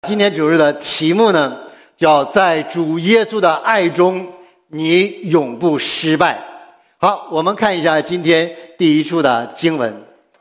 今天主日的题目呢，叫在主耶稣的爱中，你永不失败。好，我们看一下今天第一处的经文。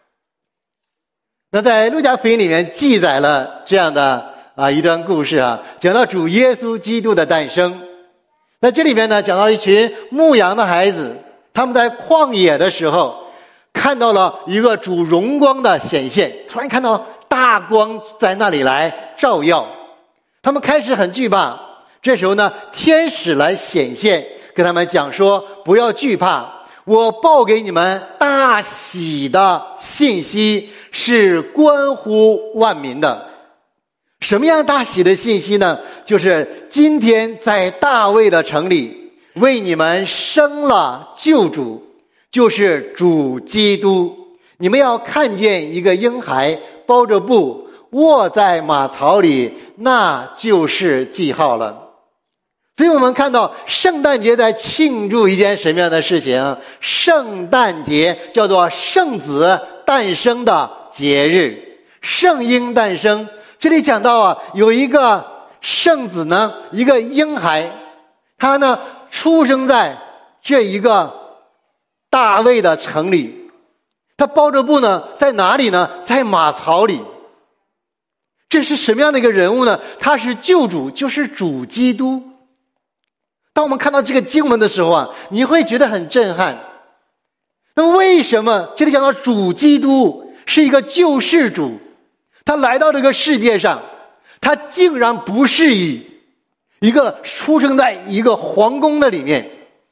那在路加福音里面记载了这样的一段故事讲到主耶稣基督的诞生。那这里面呢，讲到一群牧羊的孩子，他们在旷野的时候看到了一个主荣光的显现，突然看到大光在那里来照耀，他们开始很惧怕。这时候呢，天使来显现，跟他们讲说，不要惧怕，我报给你们大喜的信息，是关乎万民的。什么样大喜的信息呢？就是今天在大卫的城里为你们生了救主，就是主基督。你们要看见一个婴孩包着布卧在马槽里，那就是记号了。所以我们看到圣诞节在庆祝一件什么样的事情？圣诞节叫做圣子诞生的节日，圣婴诞生。这里讲到有一个圣子呢，一个婴孩，他呢出生在这一个大卫的城里，他包着布呢，在哪里呢？在马槽里。这是什么样的一个人物呢？他是救主，就是主基督。当我们看到这个经文的时候你会觉得很震撼。那为什么这里讲到主基督是一个救世主，他来到这个世界上，他竟然不是以一个出生在一个皇宫的里面，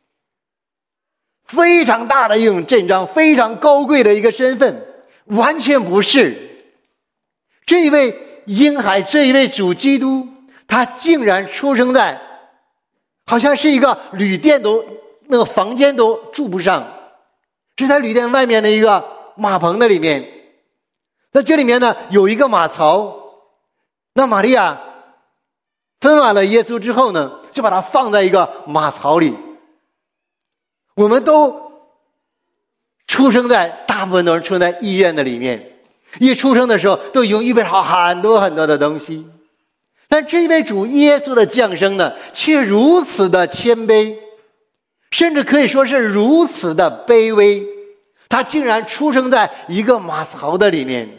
非常大的一种阵仗，非常高贵的一个身份，完全不是。这一位婴孩，这一位主基督，他竟然出生在好像是一个旅店都那个房间都住不上，是在旅店外面的一个马棚的里面。在这里面呢，有一个马槽。那玛利亚分完了耶稣之后呢，就把它放在一个马槽里。我们都出生在，大部分都是出生在医院的里面，一出生的时候都已经预备好很多很多的东西。但这一位主耶稣的降生呢，却如此的谦卑，甚至可以说是如此的卑微。他竟然出生在一个马槽的里面。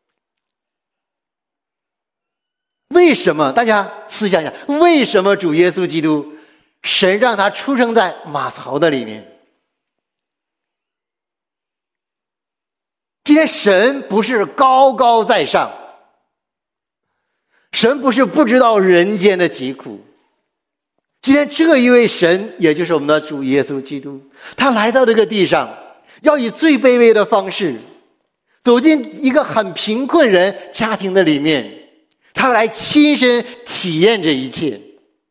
为什么？大家思想一下，为什么主耶稣基督神让他出生在马槽的里面？今天神不是高高在上，神不是不知道人间的疾苦。今天这一位神，也就是我们的主耶稣基督，他来到这个地上，要以最卑微的方式走进一个很贫困人家庭的里面，他来亲身体验这一切，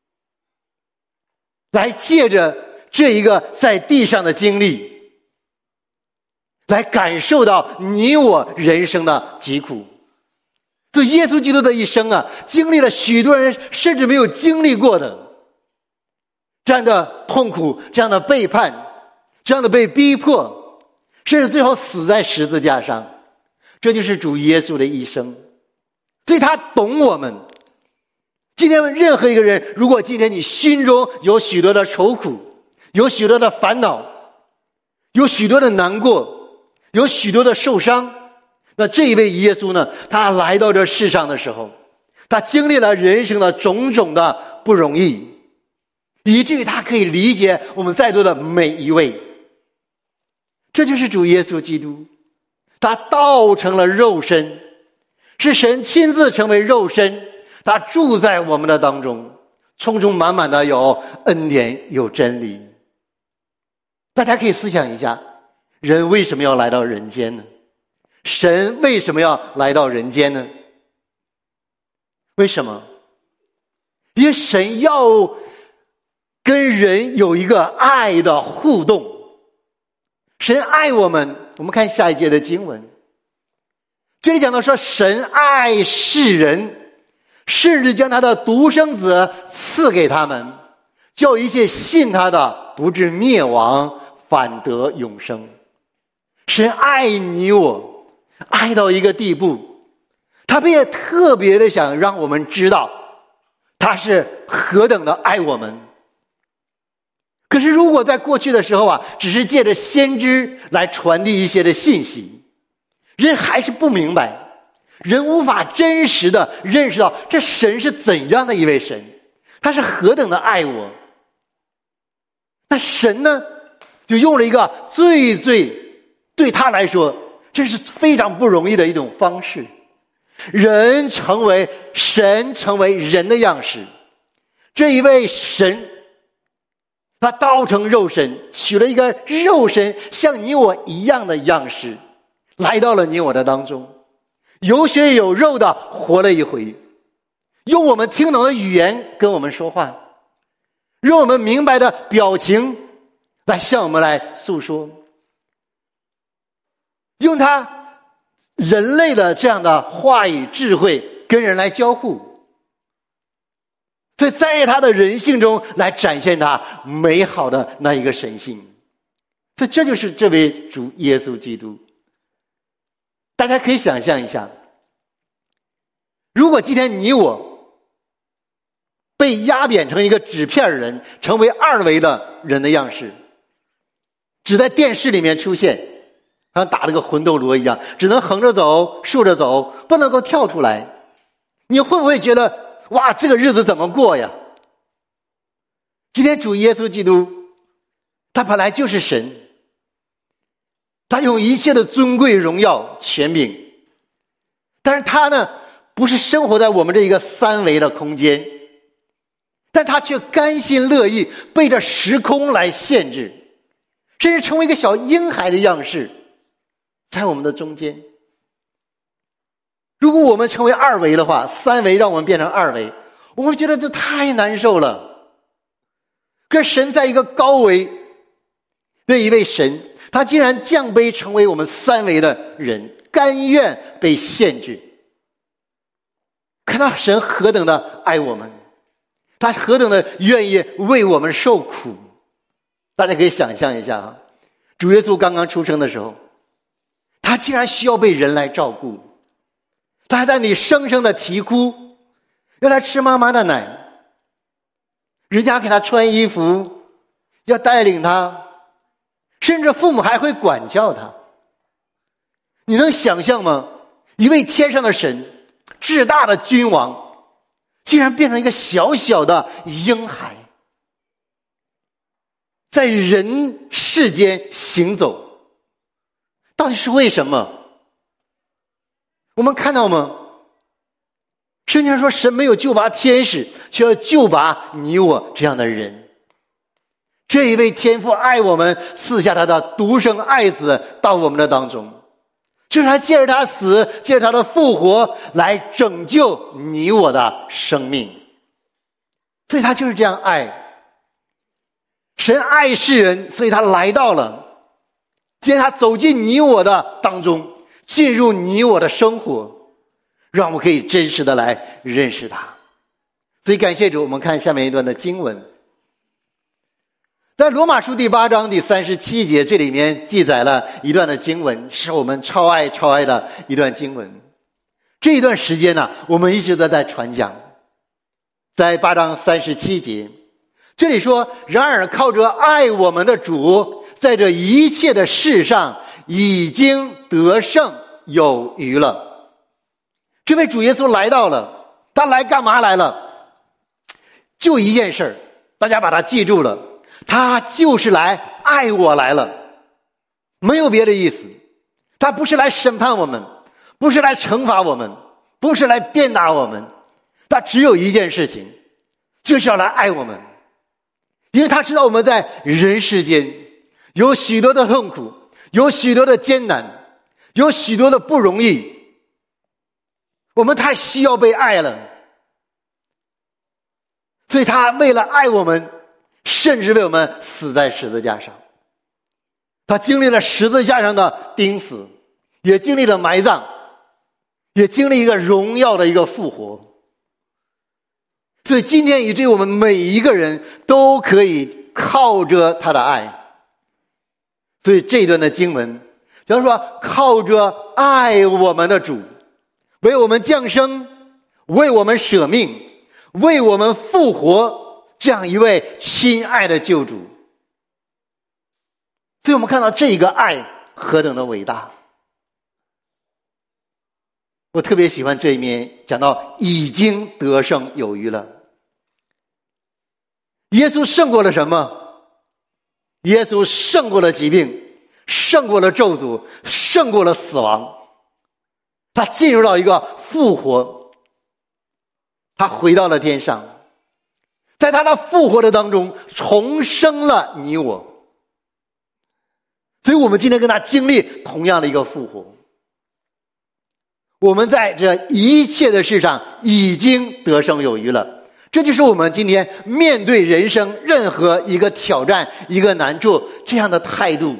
来借着这一个在地上的经历，来感受到你我人生的疾苦。所以耶稣基督的一生经历了许多人甚至没有经历过的这样的痛苦，这样的背叛，这样的被逼迫，甚至最后死在十字架上。这就是主耶稣的一生。所以他懂我们。今天任何一个人，如果今天你心中有许多的愁苦，有许多的烦恼，有许多的难过，有许多的受伤，那这一位耶稣呢，他来到这世上的时候，他经历了人生的种种的不容易，以至于他可以理解我们在座的每一位。这就是主耶稣基督，他道成了肉身，是神亲自成为肉身，他住在我们的当中，充充满满的有恩典，有真理。大家可以思想一下，人为什么要来到人间呢？神为什么要来到人间呢？为什么？因为神要跟人有一个爱的互动。神爱我们。我们看下一节的经文，这里讲到说，神爱世人，甚至将他的独生子赐给他们，叫一切信他的不至灭亡，反得永生。神爱你我，爱到一个地步， 他也特别的想让我们知道他是何等的爱我们。可是如果在过去的时候只是借着先知来传递一些的信息，人还是不明白，人无法真实的认识到这神是怎样的一位神，他是何等的爱我。那神呢，就用了一个最对他来说这是非常不容易的一种方式，神成为人的样式。这一位神他道成肉身，取了一个肉身像你我一样的样式，来到了你我的当中，有血有肉的活了一回，用我们听懂的语言跟我们说话，用我们明白的表情来向我们来诉说，用他人类的这样的话语智慧跟人来交互，所以在他的人性中来展现他美好的那一个神性。所以这就是这位主耶稣基督。大家可以想象一下，如果今天你我被压扁成一个纸片人，成为二维的人的样式，只在电视里面出现，像打了个魂斗罗一样，只能横着走竖着走，不能够跳出来，你会不会觉得哇，这个日子怎么过呀？今天主耶稣基督他本来就是神，他有一切的尊贵荣耀权柄，但是他呢不是生活在我们这一个三维的空间，但他却甘心乐意被这时空来限制，甚至成为一个小婴孩的样式在我们的中间。如果我们成为二维的话，三维让我们变成二维，我们觉得这太难受了。可是神在一个高维的一位神，他竟然降卑成为我们三维的人，甘愿被限制。看到神何等的爱我们，他何等的愿意为我们受苦。大家可以想象一下主耶稣刚刚出生的时候，他竟然需要被人来照顾，他还在那里生生的啼哭，要来吃妈妈的奶，人家给他穿衣服，要带领他，甚至父母还会管教他。你能想象吗？一位天上的神，至大的君王，竟然变成一个小小的婴孩，在人世间行走，到底是为什么？我们看到吗？圣经上说神没有救拔天使，却要救拔你我这样的人。这一位天父爱我们，赐下他的独生爱子到我们的当中，就是他借着他死，借着他的复活来拯救你我的生命。所以他就是这样爱。神爱世人，所以他来到了，今天他走进你我的当中，进入你我的生活，让我们可以真实的来认识他。所以感谢主，我们看下面一段的经文，在罗马书第8章第37节，这里面记载了一段的经文，是我们超爱的一段经文。这一段时间呢，我们一直都在传讲。在8章37节，这里说，然而靠着爱我们的主，在这一切的事上已经得胜有余了。这位主耶稣来到了，他来干嘛来了？就一件事，大家把它记住了，他就是来爱我来了，没有别的意思。他不是来审判我们，不是来惩罚我们，不是来鞭打我们，他只有一件事情，就是要来爱我们。因为他知道我们在人世间有许多的痛苦，有许多的艰难，有许多的不容易，我们太需要被爱了，所以他为了爱我们，甚至为我们死在十字架上。他经历了十字架上的钉死，也经历了埋葬，也经历一个荣耀的一个复活。所以今天以至于我们每一个人都可以靠着他的爱。所以这一段的经文就是说，靠着爱我们的主， 为我们降生，为我们舍命，为我们复活，这样一位亲爱的救主。所以我们看到这个爱何等的伟大。我特别喜欢这一面，讲到已经得胜有余了。耶稣胜过了什么？耶稣胜过了疾病，胜过了咒诅，胜过了死亡。他进入到一个复活，他回到了天上，在他的复活的当中重生了你我。所以我们今天跟他经历同样的一个复活。我们在这一切的事上已经得胜有余了。这就是我们今天面对人生任何一个挑战、一个难处这样的态度。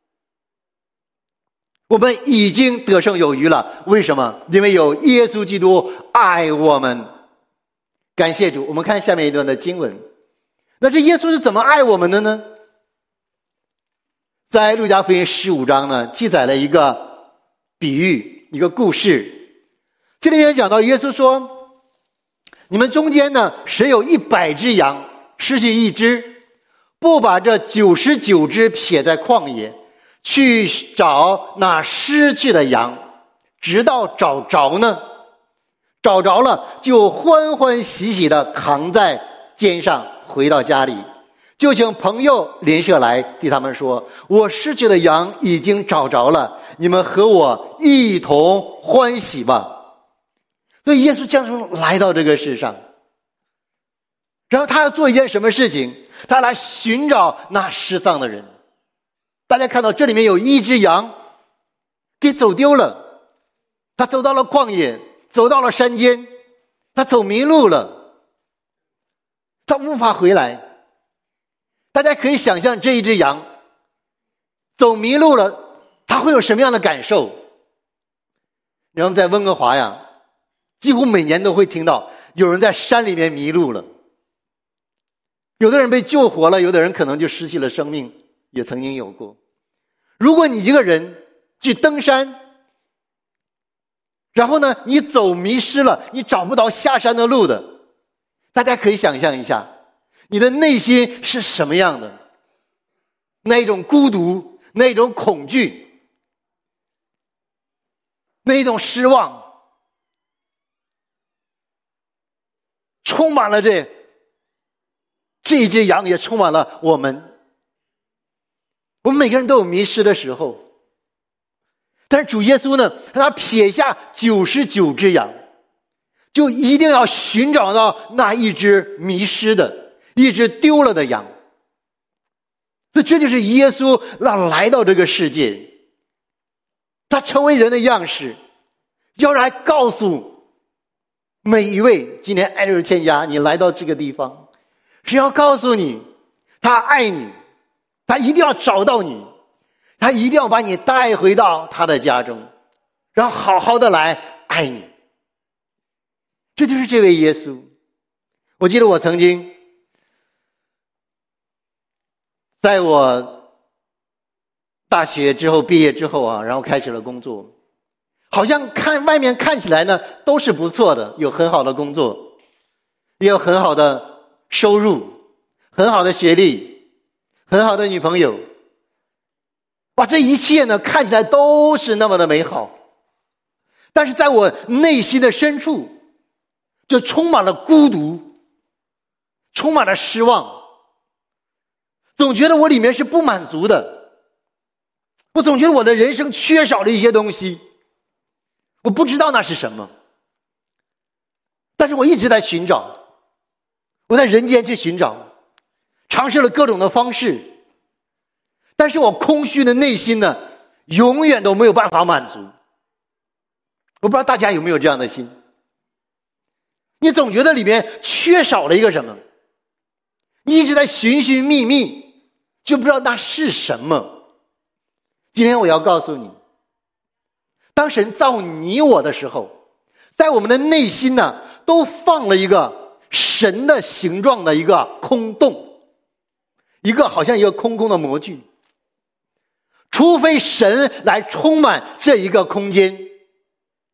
我们已经得胜有余了。为什么？因为有耶稣基督爱我们。感谢主。我们看下面一段的经文。那这耶稣是怎么爱我们的呢？在路加福音15章呢，记载了一个比喻，一个故事。这里面讲到耶稣说，你们中间呢，谁有100只羊，失去一只，不把这99只撇在旷野，去找那失去的羊，直到找着呢？找着了，就欢欢喜喜的扛在肩上回到家里，就请朋友邻舍来，对他们说，我失去的羊已经找着了，你们和我一同欢喜吧。所以耶稣降生来到这个世上，然后他要做一件什么事情？他来寻找那失丧的人。大家看到这里面有一只羊给走丢了，他走到了旷野，走到了山间，他走迷路了，他无法回来。大家可以想象这一只羊走迷路了，他会有什么样的感受？然后在温哥华呀，几乎每年都会听到有人在山里面迷路了，有的人被救活了，有的人可能就失去了生命，也曾经有过。如果你一个人去登山，然后呢，你走迷失了，你找不到下山的路的，大家可以想象一下，你的内心是什么样的？那一种孤独，那一种恐惧，那一种失望，充满了这一只羊，也充满了我们。我们每个人都有迷失的时候，但是主耶稣呢，他撇下99只羊，就一定要寻找到那一只迷失的，一只丢了的羊。所以这就是耶稣来到这个世界，他成为人的样式，要来告诉每一位今天爱日天涯你来到这个地方，是要告诉你他爱你，他一定要找到你，他一定要把你带回到他的家中，然后好好的来爱你。这就是这位耶稣。我记得我曾经在我大学之后毕业之后啊，然后开始了工作，好像外面看起来呢都是不错的，有很好的工作，也有很好的收入，很好的学历，很好的女朋友。哇，这一切呢看起来都是那么的美好，但是在我内心的深处就充满了孤独，充满了失望，总觉得我里面是不满足的，我总觉得我的人生缺少了一些东西，我不知道那是什么，但是我一直在寻找，我在人间去寻找，尝试了各种的方式，但是我空虚的内心呢，永远都没有办法满足。我不知道大家有没有这样的心，你总觉得里面缺少了一个什么，你一直在寻寻觅觅，就不知道那是什么。今天我要告诉你，当神造你我的时候，在我们的内心呢，都放了一个神的形状的一个空洞，一个好像一个空空的模具。除非神来充满这一个空间，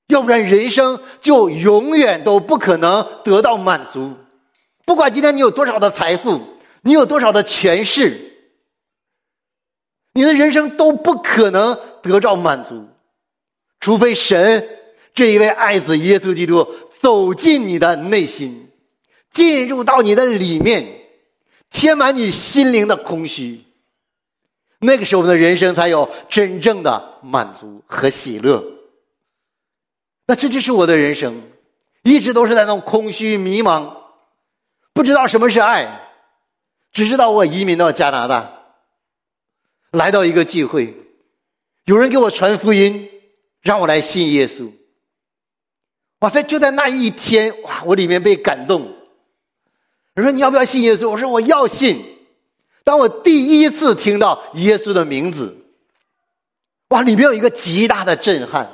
要不然人生就永远都不可能得到满足。不管今天你有多少的财富，你有多少的权势，你的人生都不可能得到满足，除非神这一位爱子耶稣基督走进你的内心，进入到你的里面，填满你心灵的空虚，那个时候我们的人生才有真正的满足和喜乐。那这就是我的人生，一直都是在那种空虚迷茫，不知道什么是爱，只知道我移民到加拿大，来到一个聚会，有人给我传福音，让我来信耶稣。哇塞，就在那一天，哇，我里面被感动。人说你要不要信耶稣？我说我要信。当我第一次听到耶稣的名字，哇，里面有一个极大的震撼。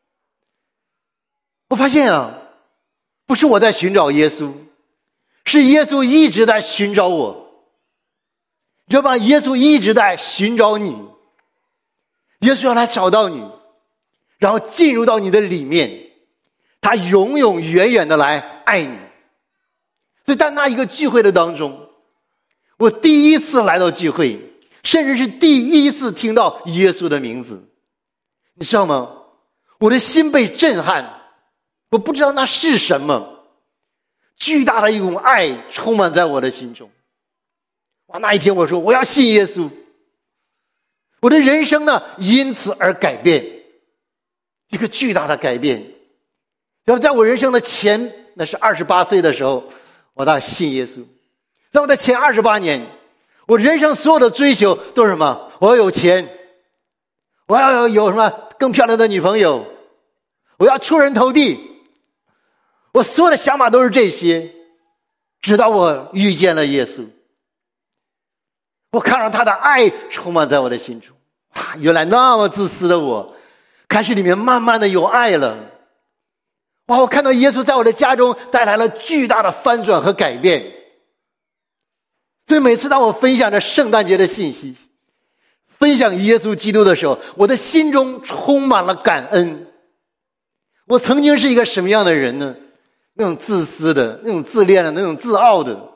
我发现啊，不是我在寻找耶稣，是耶稣一直在寻找我。你知道吗？耶稣一直在寻找你，耶稣让他找到你，然后进入到你的里面，他永永远远的来爱你。所以在那一个聚会的当中，我第一次来到聚会，甚至是第一次听到耶稣的名字，你知道吗？我的心被震撼，我不知道那是什么，巨大的一种爱充满在我的心中。哇，那一天我说我要信耶稣，我的人生呢因此而改变，一个巨大的改变。然后在我人生的前，那是28岁的时候，我到信耶稣。在我的前28年，我人生所有的追求都是什么？我要有钱，我要有什么更漂亮的女朋友，我要出人头地，我所有的想法都是这些。直到我遇见了耶稣，我看到他的爱充满在我的心中。啊，原来那么自私的我，开始里面慢慢的有爱了。哇，我看到耶稣在我的家中带来了巨大的翻转和改变。所以每次当我分享着圣诞节的信息，分享耶稣基督的时候，我的心中充满了感恩。我曾经是一个什么样的人呢？那种自私的，那种自恋的，那种自傲的，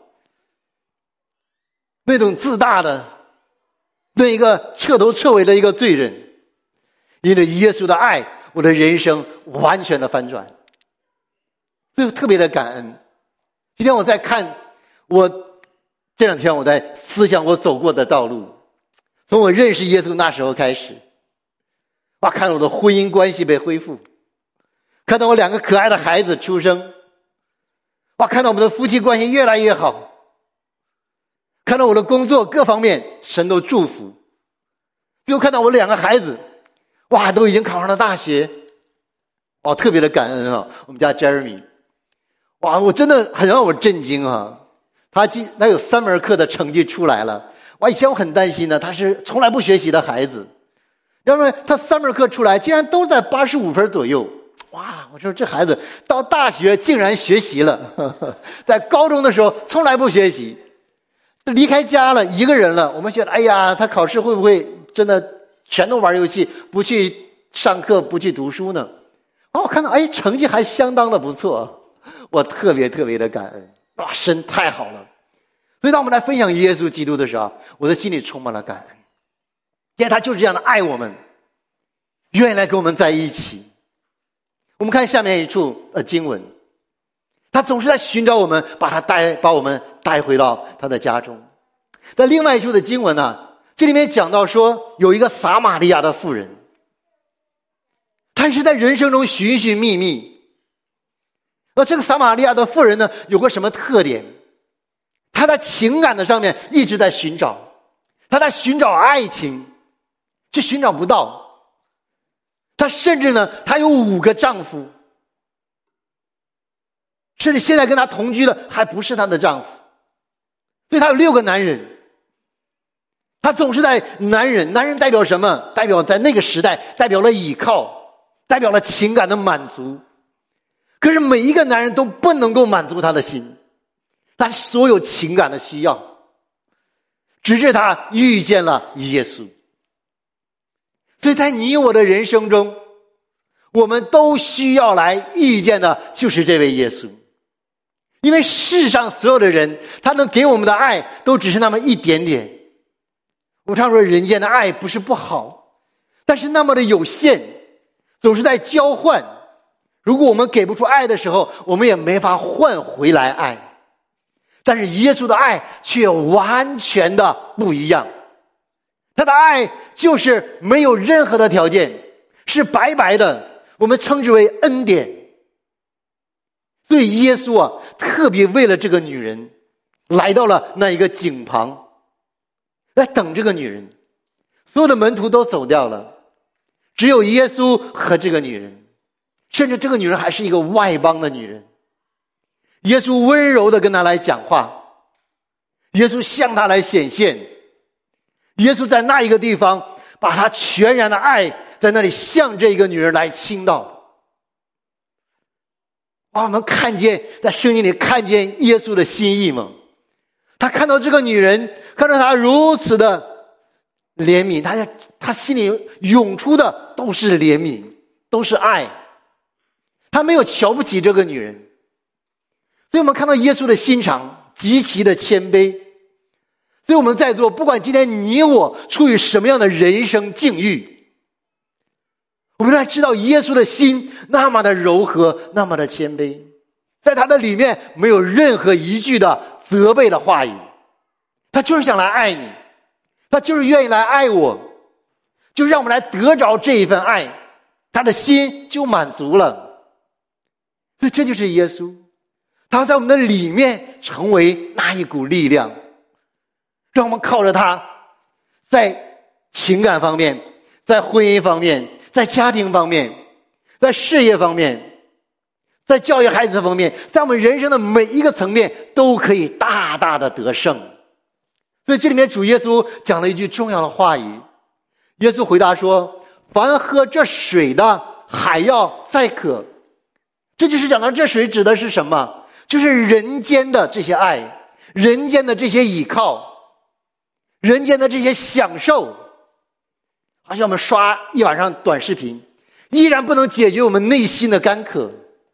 那种自大的，对一个彻头彻尾的一个罪人。因为耶稣的爱，我的人生完全的翻转，所以特别的感恩。今天我在看，这两天我在思想我走过的道路，从我认识耶稣那时候开始，哇，看到我的婚姻关系被恢复，看到我2个可爱的孩子出生，哇，看到我们的夫妻关系越来越好，看到我的工作各方面神都祝福，最后看到我2个孩子，哇，都已经考上了大学，哇，特别的感恩啊！我们家 Jeremy， 哇，我真的很让我震惊啊！他有3门课的成绩出来了，哇，以前我很担心呢，他是从来不学习的孩子，要不然他3门课出来竟然都在85分左右。哇，我说这孩子到大学竟然学习了，在高中的时候从来不学习，离开家了，一个人了，我们觉得哎呀，他考试会不会真的全都玩游戏，不去上课，不去读书呢？我看到哎，成绩还相当的不错，我特别特别的感恩。哇，神太好了。所以当我们来分享耶稣基督的时候，我的心里充满了感恩，因为他就是这样的爱我们，愿意来跟我们在一起。我们看下面一处经文，他总是在寻找我们，把我们带回到他的家中。在另外一处的经文呢，这里面讲到说，有一个撒玛利亚的妇人，她是在人生中寻寻觅觅。而这个撒玛利亚的妇人呢，有个什么特点？她在情感的上面一直在寻找，她在寻找爱情，却寻找不到。她甚至呢，她有5个丈夫，甚至现在跟她同居的还不是她的丈夫，所以她有6个男人。她总是在男人代表什么？代表在那个时代代表了倚靠，代表了情感的满足。可是每一个男人都不能够满足她的心，她所有情感的需要，直至她遇见了耶稣。所以在你我的人生中， 我们都需要来遇见的就是这位耶稣。因为世上所有的人，他能给我们的爱都只是那么一点点。我们常说人间的爱不是不好，但是那么的有限，总是在交换。如果我们给不出爱的时候，我们也没法换回来爱。但是耶稣的爱却完全的不一样，他的爱就是没有任何的条件，是白白的，我们称之为恩典。所以耶稣特别为了这个女人来到了那一个井旁，来等这个女人。所有的门徒都走掉了，只有耶稣和这个女人，甚至这个女人还是一个外邦的女人。耶稣温柔地跟她来讲话，耶稣向她来显现，耶稣在那一个地方把他全然的爱在那里向这个女人来倾倒。我们看见在圣经里看见耶稣的心意吗？他看到这个女人，看到她如此的怜悯，他心里涌出的都是怜悯，都是爱。他没有瞧不起这个女人。所以我们看到耶稣的心肠极其的谦卑。所以我们在座，不管今天你我处于什么样的人生境遇，我们来知道耶稣的心那么的柔和，那么的谦卑，在他的里面没有任何一句的责备的话语，他就是想来爱你，他就是愿意来爱我，就让我们来得着这一份爱，他的心就满足了。所以这就是耶稣，他在我们的里面成为那一股力量，让我们靠着他，在情感方面，在婚姻方面，在家庭方面，在事业方面，在教育孩子方面，在我们人生的每一个层面都可以大大的得胜。所以这里面主耶稣讲了一句重要的话语，耶稣回答说，凡喝这水的还要再渴。这就是讲到这水指的是什么？就是人间的这些爱，人间的这些倚靠，人间的这些享受。好像我们刷一晚上短视频，依然不能解决我们内心的干渴。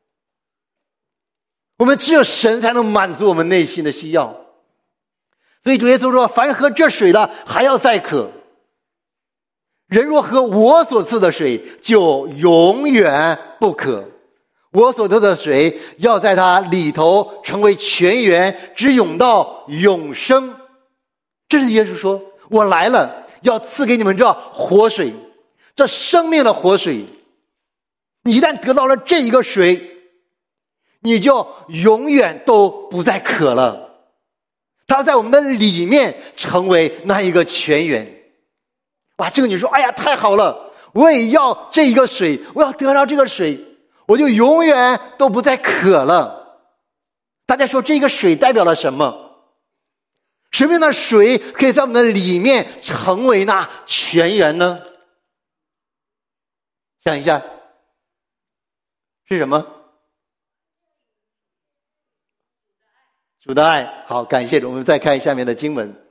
我们只有神才能满足我们内心的需要。所以主耶稣说，凡喝这水的还要再渴。人若喝我所赐的水，就永远不渴。我所赐的水要在它里头成为泉源，直涌到永生。这是耶稣说，我来了，要赐给你们这活水，这生命的活水。你一旦得到了这一个水，你就永远都不再渴了。它在我们的里面成为那一个泉源。哇，这个女说，哎呀，太好了，我也要这一个水，我要得到这个水，我就永远都不再渴了。大家说这个水代表了什么？什么样的水可以在我们的里面成为那泉源呢？想一下，是什么？主的爱。好，感谢主。我们再看下面的经文。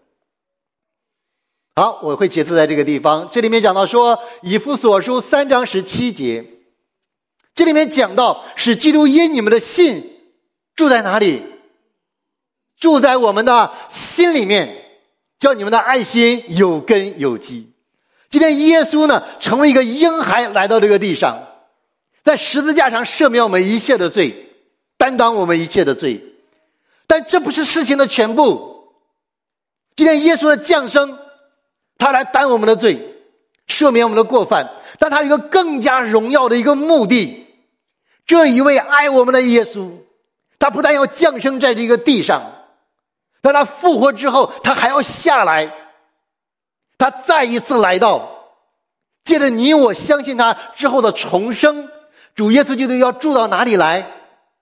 好，我会解释在这个地方。这里面讲到说，以弗所书3章17节，这里面讲到使基督因你们的信住在哪里？住在我们的心里面，叫你们的爱心有根有基。今天耶稣呢，成为一个婴孩来到这个地上，在十字架上赦免我们一切的罪，担当我们一切的罪。但这不是事情的全部。今天耶稣的降生，他来担我们的罪，赦免我们的过犯，但他有一个更加荣耀的一个目的。这一位爱我们的耶稣，他不但要降生在这个地上，但他复活之后，他还要下来，他再一次来到，借着你我相信他之后的重生，主耶稣基督要住到哪里来？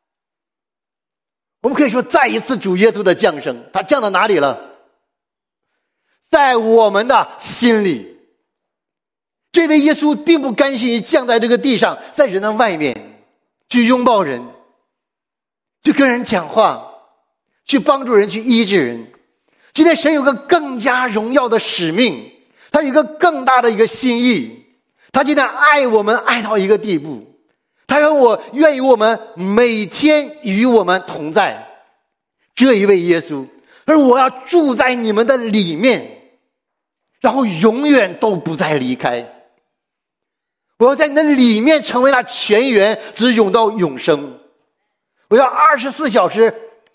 我们可以说再一次主耶稣的降生，他降到哪里了？在我们的心里。这位耶稣并不甘心于降在这个地上，在人的外面去拥抱人，去跟人讲话，去帮助人，去医治人。今天神有个更加荣耀的使命，他有一个更大的一个心意，他今天爱我们爱到一个地步， 他说我愿意我们每天与我们同在。这一位耶稣，他说我要住在你们的里面，然后永远都不再离开。我要在你的里面成为那泉源，直涌到永生。我要24小时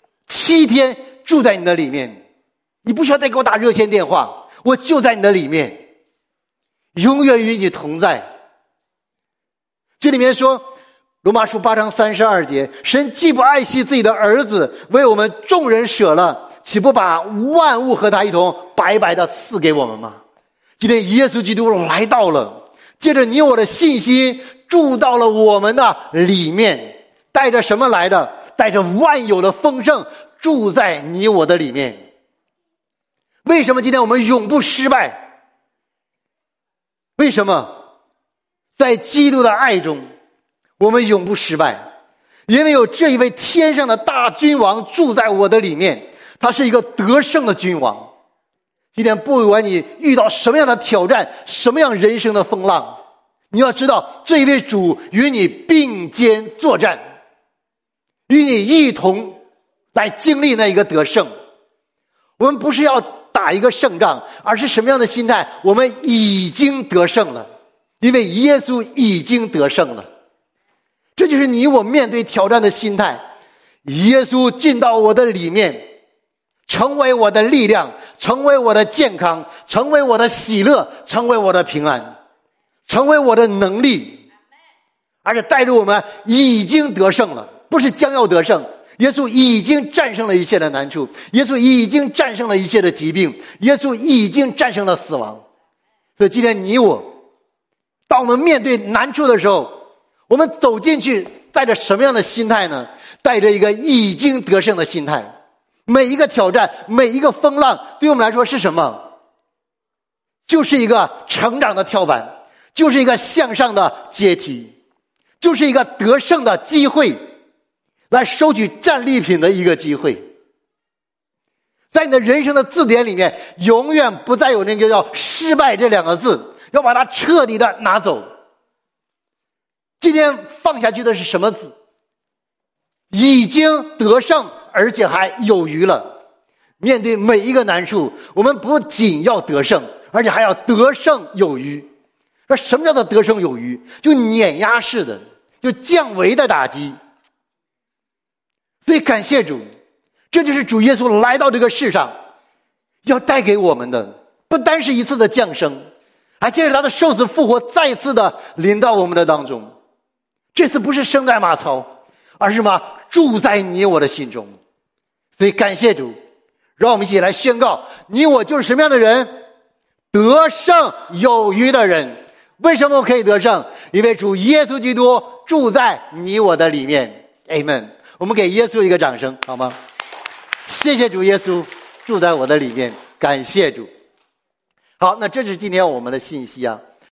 7天住在你的里面，你不需要再给我打热线电话，我就在你的里面，永远与你同在。这里面说罗马书8章32节，神既不爱惜自己的儿子，为我们众人舍了，岂不把万物和他一同白白的赐给我们吗？今天耶稣基督来到了，借着你我的信心住到了我们的里面，带着什么来的？带着万有的丰盛住在你我的里面。为什么今天我们永不失败？为什么？在基督的爱中我们永不失败，因为有这一位天上的大君王住在我的里面，他是一个得胜的君王。今天不管你遇到什么样的挑战，什么样人生的风浪，你要知道这一位主与你并肩作战，与你一同来经历那一个得胜。我们不是要打一个胜仗，而是什么样的心态？我们已经得胜了，因为耶稣已经得胜了。这就是你我面对挑战的心态。耶稣进到我的里面，成为我的力量，成为我的健康，成为我的喜乐，成为我的平安，成为我的能力，而且带着我们已经得胜了，不是将要得胜。耶稣已经战胜了一切的难处，耶稣已经战胜了一切的疾病，耶稣已经战胜了死亡。所以今天你我，当我们面对难处的时候，我们走进去带着什么样的心态呢？带着一个已经得胜的心态。每一个挑战，每一个风浪，对我们来说是什么？就是一个成长的跳板，就是一个向上的阶梯，就是一个得胜的机会，来收取战利品的一个机会。在你的人生的字典里面，永远不再有那个叫失败这2个字，要把它彻底的拿走。今天放下去的是什么字？已经得胜，而且还有余了。面对每一个难处，我们不仅要得胜，而且还要得胜有余。那什么叫做得胜有余？就碾压式的，就降维的打击。所以感谢主，这就是主耶稣来到这个世上要带给我们的，不单是一次的降生，还借着他的受死复活再次的临到我们的当中。这次不是生在马槽，而是什么？住在你我的心中。所以感谢主，让我们一起来宣告，你我就是什么样的人？得胜有余的人。为什么可以得胜？因为主耶稣基督住在你我的里面。 Amen。 我们给耶稣一个掌声好吗？谢谢主耶稣住在我的里面，感谢主。好，那这是今天我们的信息啊。